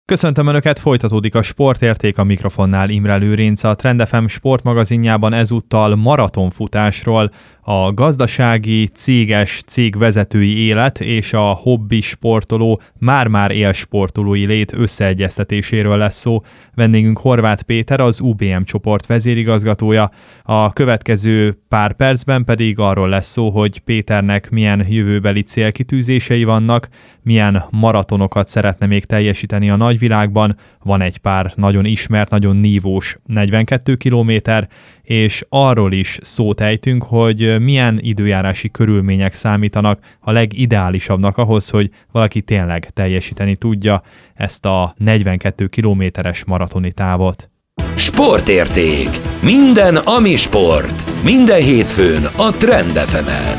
Köszöntöm Önöket, folytatódik a Sportérték, a mikrofonnál Imre Lőrinc, a Trend FM sportmagazinjában ezúttal maratonfutásról, a gazdasági, cégvezetői élet és a hobbi sportoló, már-már élsportolói lét összeegyeztetéséről lesz szó. Vendégünk Horváth Péter, az UBM csoport vezérigazgatója. A következő pár percben pedig arról lesz szó, hogy Péternek milyen jövőbeli célkitűzései vannak, milyen maratonokat szeretne még teljesíteni a nagyvilágban. Van egy pár nagyon ismert, nagyon nívós 42 kilométer, és arról is szót ejtünk, hogy milyen időjárási körülmények számítanak a legideálisabbnak ahhoz, hogy valaki tényleg teljesíteni tudja ezt a 42 kilométeres maratoni távot. Sportérték. Minden, ami sport. Minden hétfőn a Trend FM-en.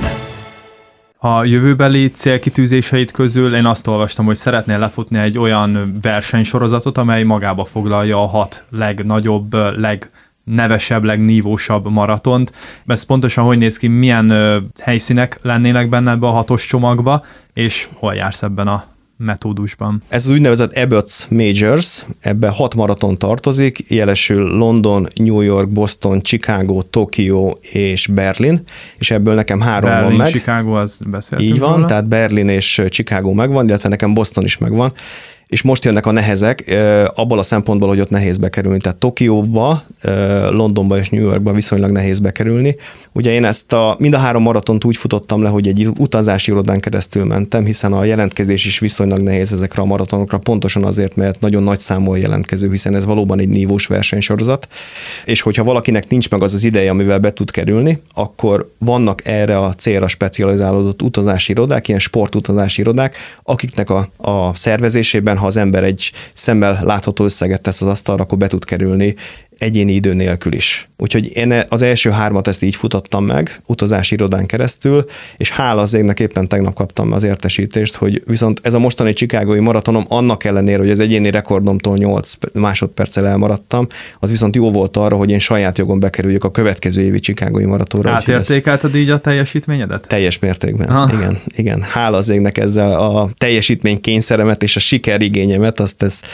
A jövőbeli célkitűzéseit közül én azt olvastam, hogy szeretnél lefutni egy olyan versenysorozatot, amely magába foglalja a 6 legnagyobb, legnevesebb, legnívósabb maratont. Ez pontosan hogy néz ki, milyen helyszínek lennének benne ebbe a 6-os csomagba, és hol jársz ebben a metódusban? Ez az úgynevezett Abbott's Majors, ebben 6 maraton tartozik, jelesül London, New York, Boston, Chicago, Tokió és Berlin, és ebből nekem 3 Berlin, van meg. Chicago, az beszéltünk. Így van, róla. tehát Berlin és Chicago megvan, illetve nekem Boston is megvan, és most jönnek a nehezek, abból a szempontból, hogy ott nehéz bekerülni. Tehát Tokióba, Londonba és New Yorkba viszonylag nehéz bekerülni. Ugye én mind a 3 maratont úgy futottam le, hogy egy utazási irodán keresztül mentem, hiszen a jelentkezés is viszonylag nehéz ezekre a maratonokra, pontosan azért, mert nagyon nagy számú a jelentkező, hiszen ez valóban egy nívós versenysorozat, és hogyha valakinek nincs meg az ideje, amivel be tud kerülni, akkor vannak erre a célra specializálódott utazási irodák, ilyen sportutazási irodák, akiknek a szervezésében, ha az ember egy szemmel látható összeget tesz az asztalra, akkor be tud kerülni egyéni idő nélkül is. Úgyhogy én az első 3-at ezt így futottam meg, utazási irodán keresztül, és hála az égnek éppen tegnap kaptam az értesítést, hogy viszont ez a mostani chicagói maratonom annak ellenére, hogy az egyéni rekordomtól 8 másodperccel elmaradtam, az viszont jó volt arra, hogy én saját jogon bekerüljek a következő évi chicagói maratonra. Átértékelted így a teljesítményedet? Teljes mértékben. Igen. Hála az égnek ezzel a teljesítmény kényszeremet és a sikerigényemet,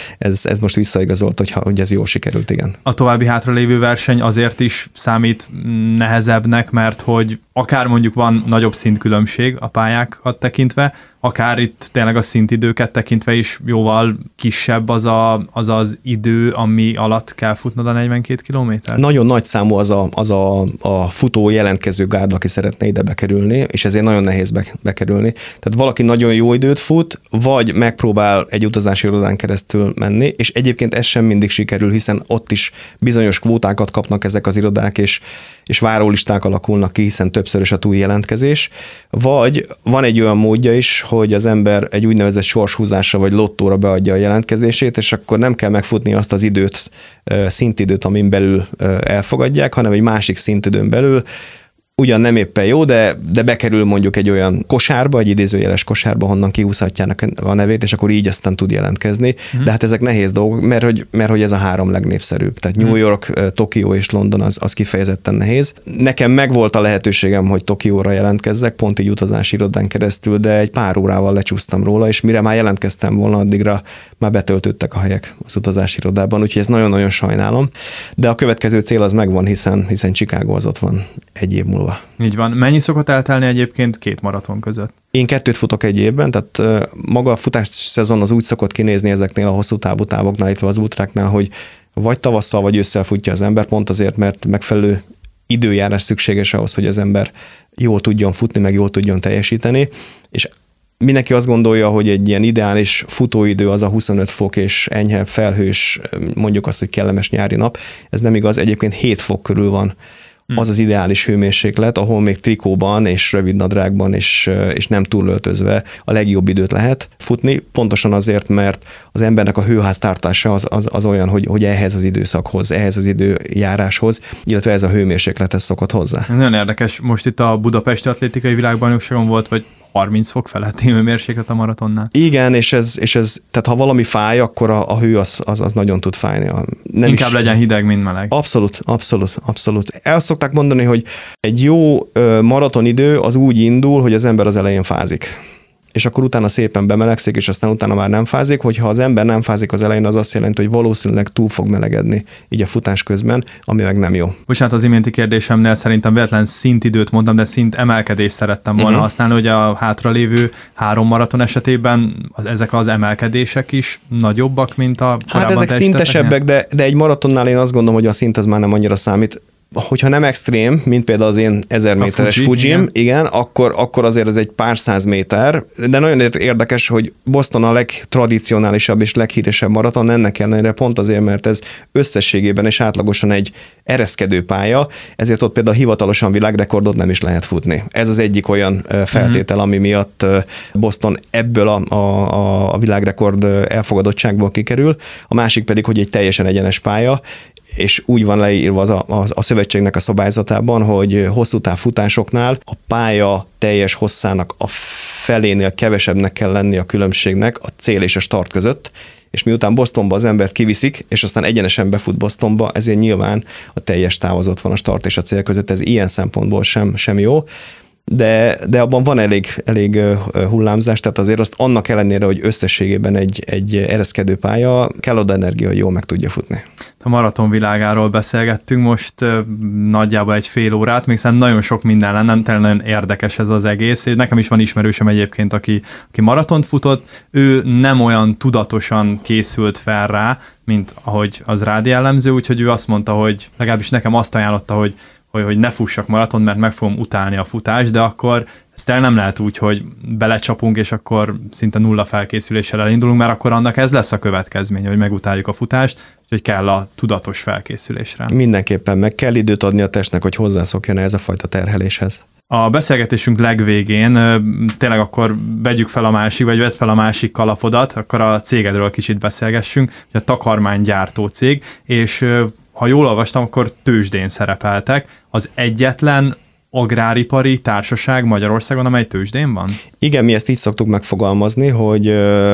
ez most visszaigazolt, hogy ez jól sikerült, igen. A további hátralévő verseny azért is számít nehezebbnek, mert hogy akár mondjuk van nagyobb szintkülönbség a pályákat tekintve, akár itt tényleg a szintidőket tekintve is jóval kisebb az idő, ami alatt kell futnod a 42 kilométer? Nagyon nagy számú az a futó jelentkező gárda, aki szeretne ide bekerülni, és ezért nagyon nehéz bekerülni. Tehát valaki nagyon jó időt fut, vagy megpróbál egy utazási irodán keresztül menni, és egyébként ez sem mindig sikerül, hiszen ott is bizonyos kvótákat kapnak ezek az irodák, és várólisták alakulnak ki, hiszen többszörös a túljelentkezés. Vagy van egy olyan módja is, hogy az ember egy úgynevezett sorshúzásra vagy lottóra beadja a jelentkezését, és akkor nem kell megfutni azt az időt, szintidőt, amin belül elfogadják, hanem egy másik szintidőn belül, ugyan nem éppen jó, de bekerül mondjuk egy olyan kosárba, egy idézőjeles kosárba, honnan kihúzhatjának a nevét, és akkor így aztán tud jelentkezni. De hát ezek nehéz dolgok, mert hogy ez a 3 legnépszerűbb. Tehát New York, Tokió és London az kifejezetten nehéz. Nekem megvolt a lehetőségem, hogy Tokióra jelentkezzek, pont így utazási irodán keresztül, de egy pár órával lecsúsztam róla, és mire már jelentkeztem volna, addigra már betöltöttek a helyek az utazási irodában, úgyhogy ezt nagyon-nagyon sajnálom. De a következő cél az megvan, hiszen Chicago az ott van egy év múlva. Így van. Mennyi szokott eltelni egyébként 2 maraton között? Én 2 futok egy évben, tehát maga a futás szezon az úgy szokott kinézni ezeknél a hosszú távú távoknál, itt az ultráknál, hogy vagy tavasszal, vagy ősszel futja az ember, pont azért, mert megfelelő időjárás szükséges ahhoz, hogy az ember jól tudjon futni, meg jól tudjon teljesíteni, és mindenki azt gondolja, hogy egy ilyen ideális futóidő az a 25 fok és enyhe felhős, mondjuk azt, hogy kellemes nyári nap. Ez nem igaz, egyébként 7 fok körül van az az ideális hőmérséklet, ahol még trikóban és rövid nadrágban és nem túlöltözve a legjobb időt lehet futni, pontosan azért, mert az embernek a hőháztartása az olyan, hogy ehhez az időszakhoz, ehhez az időjáráshoz, illetve ez a hőmérséklethez szokott hozzá. Nagyon érdekes, most itt a Budapesti Atlétikai Világbajnokságon volt, vagy 30 fok feletti hőmérséklet a maratonnál. Igen, és ez, tehát ha valami fáj, akkor a hő az nagyon tud fájni. Nem inkább legyen hideg, mint meleg. Abszolút. El szokták mondani, hogy egy jó maratonidő az úgy indul, hogy az ember az elején fázik. és akkor utána szépen bemelegszik, és aztán utána már nem fázik. Hogyha az ember nem fázik az elején, az azt jelenti, hogy valószínűleg túl fog melegedni így a futás közben, ami meg nem jó. Bocsánat, az iménti kérdésemnél szerintem véletlen szintidőt mondtam, de szint emelkedést szerettem volna használni, hogy a hátralévő 3 maraton esetében ezek az emelkedések is nagyobbak, mint a korábban. Hát ezek szintesebbek, de egy maratonnál én azt gondolom, hogy a szint az már nem annyira számít. Hogyha nem extrém, mint például az én 1000 méteres Fujim, igen, akkor azért ez egy pár 100 méter, de nagyon érdekes, hogy Boston a legtradicionálisabb és leghíresebb maraton, ennek ellenére pont azért, mert ez összességében és átlagosan egy ereszkedő pálya, ezért ott például hivatalosan világrekordot nem is lehet futni. Ez az egyik olyan feltétel, ami miatt Boston ebből a világrekord elfogadottságból kikerül, a másik pedig, hogy egy teljesen egyenes pálya, és úgy van leírva a szövetségnek a szabályzatában, hogy hosszú távfutásoknál a pálya teljes hosszának a felénél kevesebbnek kell lenni a különbségnek a cél és a start között, és miután Bostonba az embert kiviszik, és aztán egyenesen befut Bostonba, ezért nyilván a teljes távozat van a start és a cél között, ez ilyen szempontból sem jó. De abban van elég hullámzás, tehát azért azt annak ellenére, hogy összességében egy ereszkedő pálya, kell oda energia, hogy jól meg tudja futni. A maraton világáról beszélgettünk most nagyjából egy fél órát, még szerintem nagyon sok minden lenne, tényleg nagyon érdekes ez az egész. Nekem is van ismerősöm egyébként, aki maratont futott, ő nem olyan tudatosan készült fel rá, mint ahogy az rád jellemző, úgyhogy ő azt mondta, hogy legalábbis nekem azt ajánlotta, hogy ne fussak maraton, mert meg fogom utálni a futást, de akkor ezt nem lehet úgy, hogy belecsapunk, és akkor szinte nulla felkészüléssel elindulunk, mert akkor annak ez lesz a következménye, hogy megutáljuk a futást, úgyhogy kell a tudatos felkészülésre. Mindenképpen meg kell időt adni a testnek, hogy hozzászokjon ez a fajta terheléshez. A beszélgetésünk legvégén tényleg akkor vedd fel a másik kalapodat, akkor a cégedről kicsit beszélgessünk, hogy a takarmánygyártó cég, és ha jól olvastam, akkor tőzsdén szerepeltek. Az egyetlen agráripari társaság Magyarországon, amely tőzsdén van? Igen, mi ezt így szoktuk megfogalmazni, hogy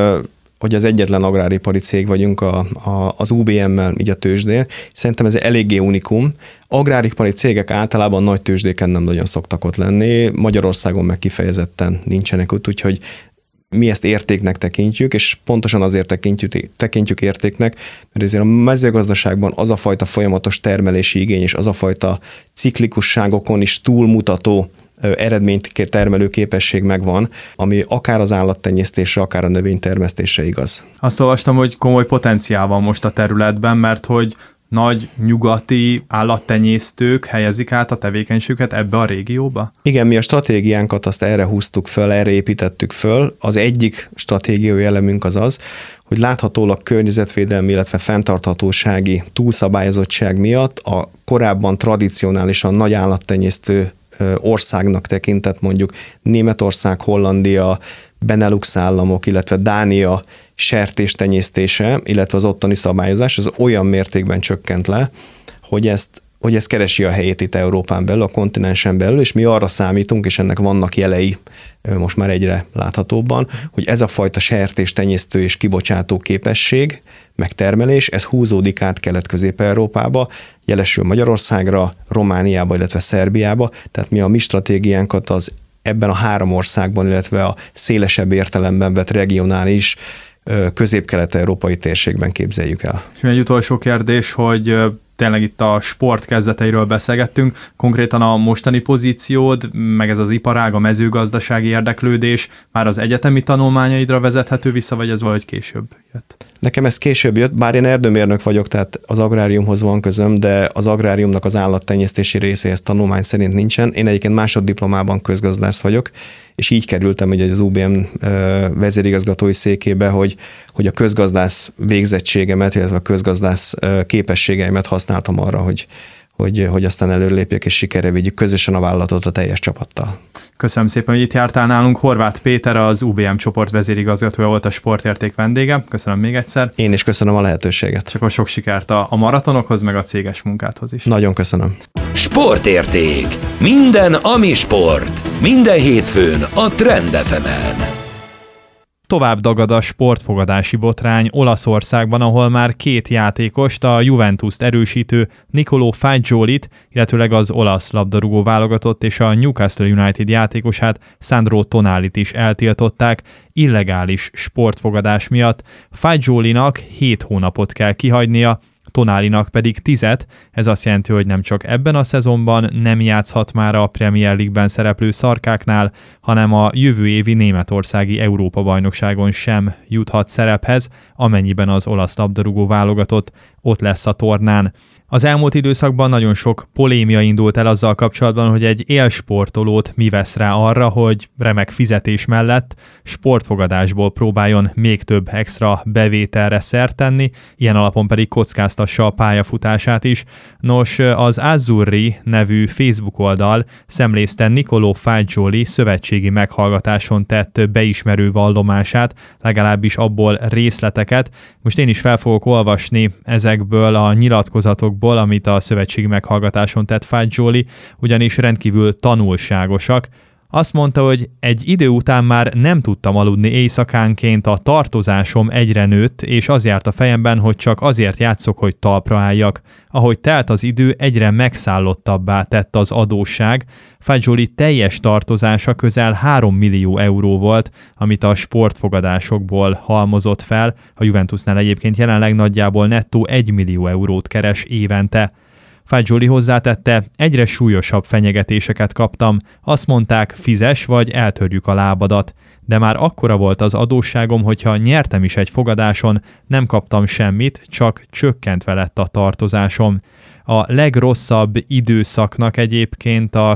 az egyetlen agráripari cég vagyunk az UBM-mel így a tőzsdén. Szerintem ez eléggé unikum. Agráripari cégek általában nagy tőzsdéken nem nagyon szoktak ott lenni, Magyarországon meg kifejezetten nincsenek ott, úgyhogy mi ezt értéknek tekintjük, és pontosan azért tekintjük értéknek, mert ezért a mezőgazdaságban az a fajta folyamatos termelési igény, és az a fajta ciklikusságokon is túlmutató eredményt termelő képesség megvan, ami akár az állattenyésztésre, akár a növénytermesztésre igaz. Azt olvastam, hogy komoly potenciál van most a területben, mert hogy nagy nyugati állattenyésztők helyezik át a tevékenységüket ebbe a régióba? Igen, mi a stratégiánkat azt erre húztuk föl, erre építettük föl. Az egyik stratégiai elemünk az, hogy láthatólag környezetvédelmi, illetve fenntarthatósági túlszabályozottság miatt a korábban tradicionálisan nagy állattenyésztő országnak tekintett mondjuk Németország, Hollandia, Benelux államok, illetve Dánia sertéstenyésztése, illetve az ottani szabályozás, az olyan mértékben csökkent le, hogy ez keresi a helyét itt Európán belül, a kontinensen belül, és mi arra számítunk, és ennek vannak jelei most már egyre láthatóbban, hogy ez a fajta sertéstenyésztő és kibocsátó képesség, megtermelés, ez húzódik át Kelet-Közép-Európába, jelesül Magyarországra, Romániába, illetve Szerbiába, tehát mi a mi stratégiánkat az ebben a 3 országban, illetve a szélesebb értelemben vett regionális közép-kelet-európai térségben képzeljük el. És egy utolsó kérdés, hogy tényleg itt a sport kezdeteiről beszélgettünk, konkrétan a mostani pozíciód, meg ez az iparág, a mezőgazdasági érdeklődés már az egyetemi tanulmányaidra vezethető vissza, vagy ez valahogy később jött? Nekem ez később jött, bár én erdőmérnök vagyok, tehát az agráriumhoz van közöm, de az agráriumnak az állattenyésztési részéhez tanulmány szerint nincsen. Én egyébként másoddiplomában közgazdász vagyok, és így kerültem ugye az UBM vezérigazgatói székébe, hogy a közgazdász végzettségemet, illetve a közgazdász képességeimet használtam arra, hogy aztán előlépjek és sikerre vigyük közösen a vállalatot a teljes csapattal. Köszönöm szépen, hogy itt jártál nálunk. Horváth Péter, az UBM csoport vezérigazgatója volt, a Sportérték vendége. Köszönöm még egyszer. Én is köszönöm a lehetőséget. És akkor sok sikert a maratonokhoz, meg a céges munkádhoz is. Nagyon köszönöm. Sportérték. Minden, ami sport. Minden hétfőn a Trend FM-en. tovább dagad a sportfogadási botrány Olaszországban, ahol már 2 játékost, a Juventust erősítő Niccolò Fagiolit, illetőleg az olasz labdarúgó válogatott és a Newcastle United játékosát, Sandro Tonalit is eltiltották illegális sportfogadás miatt. Fagiolinak 7 hónapot kell kihagynia, Tonalinak pedig 10. Ez azt jelenti, hogy nem csak ebben a szezonban nem játszhat már a Premier League-ben szereplő szarkáknál, hanem a jövő évi németországi Európa-bajnokságon sem juthat szerephez, amennyiben az olasz labdarúgó válogatott ott lesz a tornán. Az elmúlt időszakban nagyon sok polémia indult el azzal kapcsolatban, hogy egy élsportolót mi vesz rá arra, hogy remek fizetés mellett sportfogadásból próbáljon még több extra bevételre szert tenni, ilyen alapon pedig kockáztassa a pályafutását is. Nos, az Azzurri nevű Facebook oldal szemlézte Niccolò Fagioli szövetségi meghallgatáson tett beismerő vallomását, legalábbis abból részleteket. Most én is fel fogok olvasni ezekből a nyilatkozatokból, amit a szövetségi meghallgatáson tett Fagioli, ugyanis rendkívül tanulságosak. Azt mondta, hogy egy idő után már nem tudtam aludni éjszakánként, a tartozásom egyre nőtt, és az járt a fejemben, hogy csak azért játszok, hogy talpra álljak. Ahogy telt az idő, egyre megszállottabbá tett az adósság. Fagioli teljes tartozása közel 3 millió euró volt, amit a sportfogadásokból halmozott fel. A Juventusnál egyébként jelenleg nagyjából nettó 1 millió eurót keres évente. Fagioli hozzátette, egyre súlyosabb fenyegetéseket kaptam, azt mondták, fizes vagy eltörjük a lábadat. De már akkora volt az adósságom, hogyha nyertem is egy fogadáson, nem kaptam semmit, csak csökkentve lett a tartozásom. A legrosszabb időszaknak egyébként a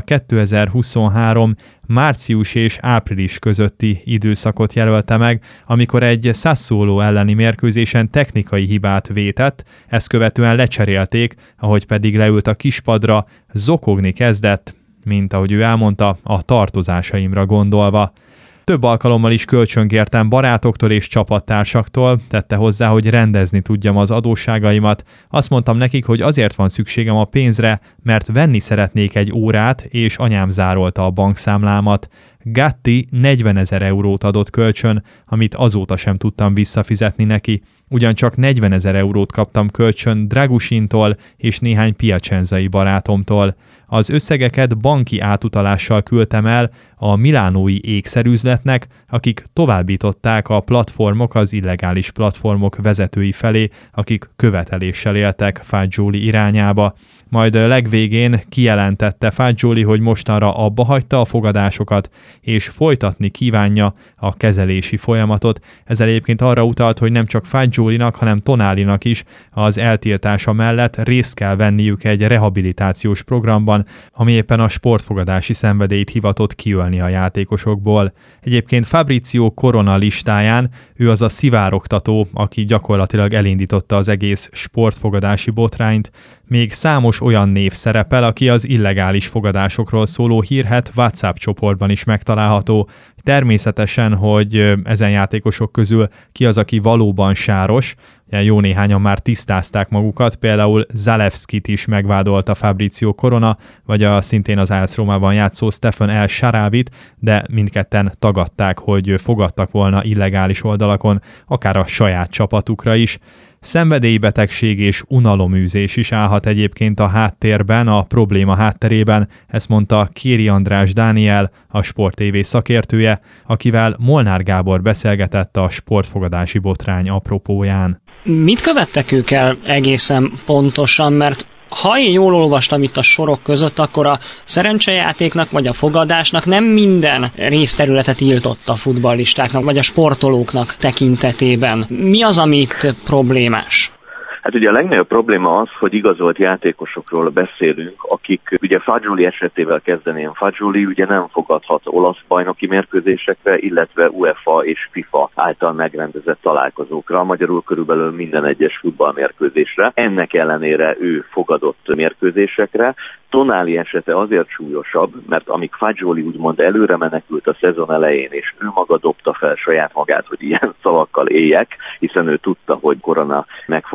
2023 március és április közötti időszakot jelölte meg, amikor egy Sassuolo elleni mérkőzésen technikai hibát vétett, ezt követően lecserélték, ahogy pedig leült a kispadra, zokogni kezdett, mint ahogy ő elmondta, a tartozásaimra gondolva. Több alkalommal is kölcsönkértem barátoktól és csapattársaktól, tette hozzá, hogy rendezni tudjam az adósságaimat. Azt mondtam nekik, hogy azért van szükségem a pénzre, mert venni szeretnék egy órát, és anyám zárolta a bankszámlámat. Gatti 40 000 eurót adott kölcsön, amit azóta sem tudtam visszafizetni neki. Ugyancsak 40 000 eurót kaptam kölcsön Dragusintól és néhány piacenzai barátomtól. Az összegeket banki átutalással küldtem el a milánói ékszerüzletnek, akik továbbították a platformok az illegális platformok vezetői felé, akik követeléssel éltek Fagioli irányába. Majd legvégén kijelentette Fagioli, hogy mostanra abba hagyta a fogadásokat, és folytatni kívánja a kezelési folyamatot. Ezzel egyébként arra utalt, hogy nem csak Fagiolinak, hanem Tonalinak is az eltiltása mellett részt kell venniük egy rehabilitációs programban, ami éppen a sportfogadási szenvedélyt hivatott kiölni a játékosokból. Egyébként Fabrizio Corona listáján ő az a szivárogtató, aki gyakorlatilag elindította az egész sportfogadási botrányt. Még számos olyan név szerepel, aki az illegális fogadásokról szóló hírhedt WhatsApp csoportban is megtalálható. Természetesen, hogy ezen játékosok közül ki az, aki valóban sáros, jó néhányan már tisztázták magukat, például Zalewskit is megvádolta Fabrizio Corona, vagy a szintén az AS Rómában játszó Stefan El Sharavit, de mindketten tagadták, hogy fogadtak volna illegális oldalakon, akár a saját csapatukra is. Szenvedélybetegség és unaloműzés is állhat egyébként a háttérben, a probléma hátterében, ezt mondta Kéri András Dániel, a Sport TV szakértője, akivel Molnár Gábor beszélgetett a sportfogadási botrány apropóján. Mit követtek ők el egészen pontosan, mert ha én jól olvastam itt a sorok között, akkor a szerencsejátéknak vagy a fogadásnak nem minden részterülete tiltott a futballistáknak vagy a sportolóknak tekintetében. Mi az, amit problémás? Hát ugye a legnagyobb probléma az, hogy igazolt játékosokról beszélünk, akik ugye Fagioli esetével kezdeném. Fagioli ugye nem fogadhat olasz bajnoki mérkőzésekre, illetve UEFA és FIFA által megrendezett találkozókra, magyarul körülbelül minden egyes futballmérkőzésre. Ennek ellenére ő fogadott mérkőzésekre. Tonali esete azért súlyosabb, mert amíg Fagioli úgymond előre menekült a szezon elején, és ő maga dobta fel saját magát, hogy ilyen szavakkal éljek, hiszen ő tudta, hogy Corona meg fogja őt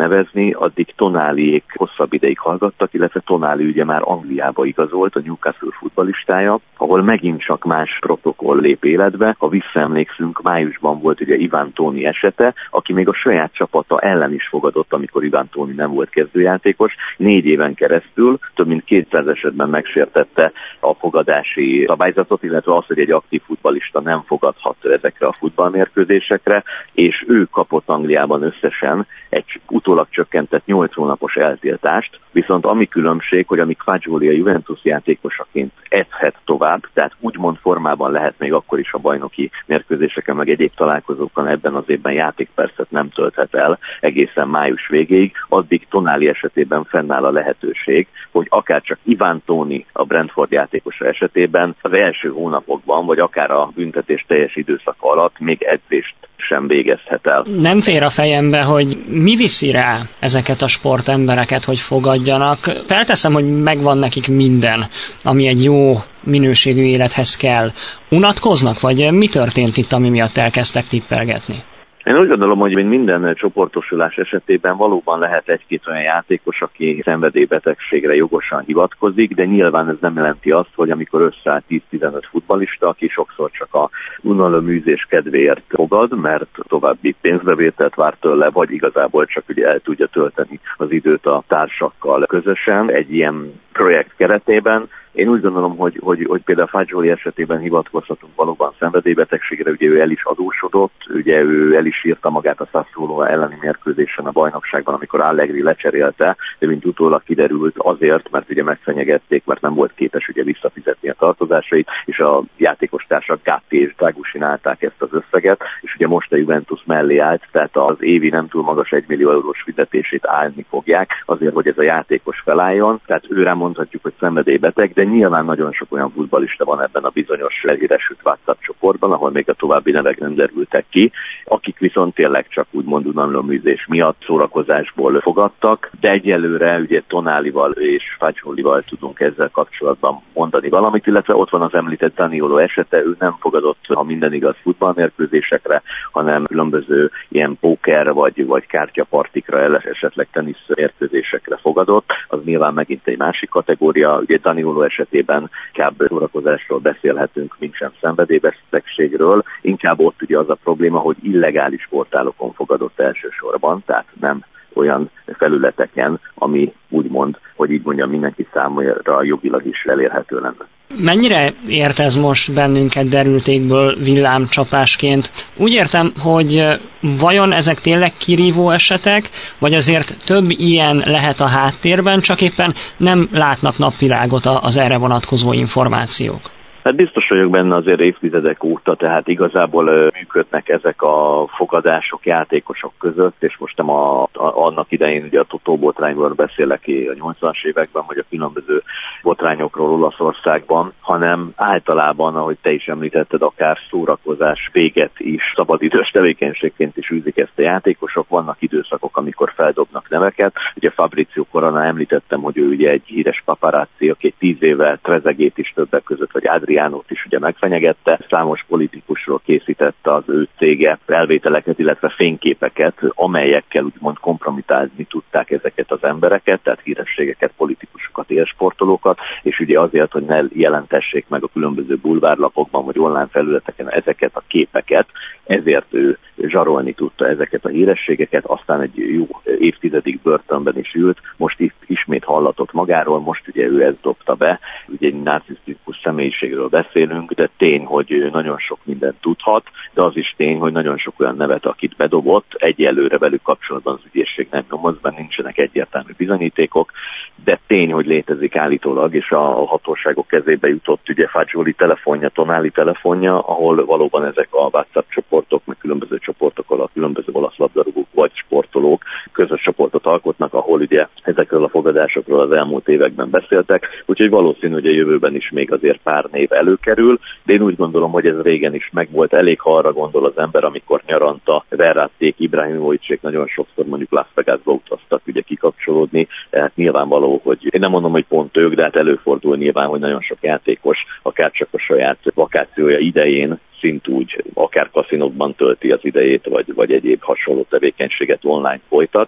nevezni, addig Tonaliék hosszabb ideig hallgattak, illetve Tonali ugye már Angliába igazolt, a Newcastle futballistája, ahol megint csak más protokoll lép életbe. Ha visszaemlékszünk, májusban volt ugye Ivan Toney esete, aki még a saját csapata ellen is fogadott, amikor Ivan Toney nem volt kezdőjátékos. 4 éven keresztül több mint 200 esetben megsértette a fogadási szabályzatot, illetve az, hogy egy aktív futballista nem fogadhat ezekre a futballmérkőzésekre, és ő kapott Angliában összesen egy utólag csökkentett 8 hónapos eltiltást, viszont ami különbség, hogy amíg Fagioli a Juventus játékosaként edzhet tovább, tehát úgymond formában lehet még akkor is a bajnoki mérkőzéseken, meg egyéb találkozókon ebben az évben játékpercet nem tölthet el egészen május végéig, addig Tonali esetében fennáll a lehetőség, hogy akár csak Ivan Toney a Brentford játékosa esetében az első hónapokban, vagy akár a büntetés teljes időszaka alatt még edzést sem végezhet el. Nem fér a fejembe, hogy mi viszi rá ezeket a sportembereket, hogy fogadjanak. Felteszem, hogy megvan nekik minden, ami egy jó minőségű élethez kell. Unatkoznak, vagy mi történt itt, ami miatt elkezdtek tippelgetni? Én úgy gondolom, hogy minden csoportosulás esetében valóban lehet egy-két olyan játékos, aki szenvedélybetegségre jogosan hivatkozik, de nyilván ez nem jelenti azt, hogy amikor összeáll 10-15 futballista, aki sokszor csak a unaloműzés kedvéért fogad, mert további pénzbevételt vár tőle, vagy igazából csak ugye el tudja tölteni az időt a társakkal közösen egy ilyen projekt keretében. Én úgy gondolom, hogy például Fagioli esetében hivatkozhatunk valóban szenvedélybetegségre, ugye ő el is adósodott, ugye ő el is írta magát a Sassuolo elleni mérkőzésen a bajnokságban, amikor Allegri lecserélte, de mint utólag kiderült azért, mert ugye megfenyegették, mert nem volt képes ugye visszafizetni a tartozásait, és a játékostársak Gatti és Dragusin állták ezt az összeget, és ugye most a Juventus mellé állt, tehát az évi nem túl magas 1 millió eurós fizetését állni fogják, azért, hogy ez a játékos felálljon, tehát őre mondhatjuk, hogy szenvedélybeteg, de nyilván nagyon sok olyan futballista van ebben a bizonyos elhíresült WhatsApp csoportban, ahol még a további nevek nem derültek ki, akik viszont tényleg csak úgymond unaloműzés miatt szórakozásból fogadtak, de egyelőre ugye Tonalival és Fagiolival tudunk ezzel kapcsolatban mondani valamit, illetve ott van az említett Zaniolo esete, ő nem fogadott, ha minden igaz, futballmérkőzésekre, hanem különböző ilyen póker vagy kártyapartikra, esetleg teniszmérkőzésekre fogadott, az nyilván megint egy másik kategória, ugye Zaniolo esetében inkább szórakozásról beszélhetünk, mint sem szenvedélybetegségről. Inkább ott ugye az a probléma, hogy illegális portálokon fogadott elsősorban, tehát nem olyan felületeken, ami úgymond, hogy így mondjam, mindenki számára jogilag is elérhető lenne. Mennyire ért ez most bennünket derültékből villámcsapásként? Úgy értem, hogy vajon ezek tényleg kirívó esetek, vagy azért több ilyen lehet a háttérben, csak éppen nem látnak napvilágot az erre vonatkozó információk? Hát biztos vagyok benne azért évtizedek óta, tehát igazából működnek ezek a fogadások játékosok között, és most nem annak idején ugye a Totó botrányról beszélek a 80-as években, vagy a különböző botrányokról Olaszországban, hanem általában, ahogy te is említetted, akár szórakozás véget is, szabadidős tevékenységként is űzik ezt a játékosok. Vannak időszakok, amikor feldobnak neveket. Ugye Fabrizio Corona említettem, hogy ő ugye egy híres paparazzi, aki 10 éve Trezeguét is többek között, vagy Adriánót is ugye megfenyegette. Számos politikusról készítette az ő cége felvételeket, illetve fényképeket, amelyekkel úgymond kompromitálni tudták ezeket az embereket, tehát hírességeket, politikusokat, élsportolókat, és ugye azért, hogy ne jelentessék meg a különböző bulvárlapokban vagy online felületeken ezeket a képeket, ezért ő zsarolni tudta ezeket a hírességeket, aztán egy jó évtizedig börtönben is ült, most itt ismét hallatott magáról, most ugye ő ezt dobta be, ugye egy narcisztikus személyiségről beszélünk, de tény, hogy nagyon sok mindent tudhat, de az is tény, hogy nagyon sok olyan nevet, akit bedobott, egyelőre velük kapcsolatban az ügyészség nem nyomoz, mert nincsenek egyértelmű bizonyítékok, de tény, hogy létezik állítólag, és a hatóságok kezébe jutott ugye Fagioli telefonja, Tonali telefonja, ahol valóban ezek a WhatsApp csoportok, meg különböző csoportok, ahol a különböző olasz labdarúgók vagy sportolók közös csoportot alkotnak, ahol ugye ezekről a fogadásokról az elmúlt években beszéltek, úgyhogy valószínű, hogy a jövőben is még azért pár név előkerül, de én úgy gondolom, hogy ez régen is megvolt, elég ha arra gondol az ember, amikor nyaranta Verratték, Ibrahimovicsék nagyon sokszor mondjuk Las Vegasba utaztak ugye kikapcsolódni, tehát nyilvánvaló, hogy én nem mondom, hogy pont ők, de hát előfordul nyilván, hogy nagyon sok játékos, akár csak a saját vakációja idején szintúgy akár kaszinókban tölti az idejét, vagy egyéb hasonló tevékenységet online folytat,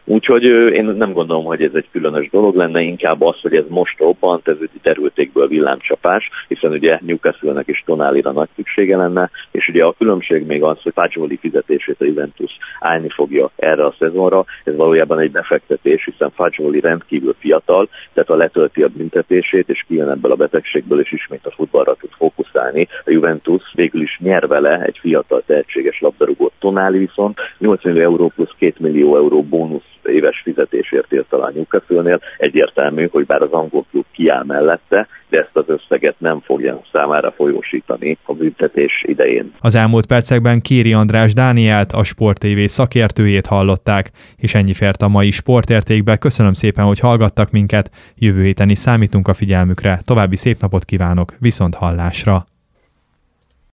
Úgyhogy én nem gondolom, hogy ez egy különös dolog lenne, inkább az, hogy ez most robbant, ez egy derültékből villámcsapás, hiszen ugye Newcastle-nek is Tonalira nagy szüksége lenne, és ugye a különbség még az, hogy Fagioli fizetését a Juventus állni fogja erre a szezonra, ez valójában egy befektetés, hiszen Fagioli rendkívül fiatal, tehát ha letölti a büntetését, és kijön ebből a betegségből, és ismét a futballra tud fókuszálni, a Juventus végül is nyer vele egy fiatal tehetséges labdarúgót. Tonali viszont 8 millió euró plusz 2 millió euró bónusz éves fizetésért ért talán Newcastle-nél. Egyértelmű, hogy bár az angol klub kiáll mellette, de ezt az összeget nem fogja számára folyósítani a büntetés idején. Az elmúlt percekben Kéri András Dánielt, a Sport TV szakértőjét hallották, és ennyi fért a mai Sportértékbe. Köszönöm szépen, hogy hallgattak minket, jövő héten is számítunk a figyelmükre. További szép napot kívánok, viszont hallásra!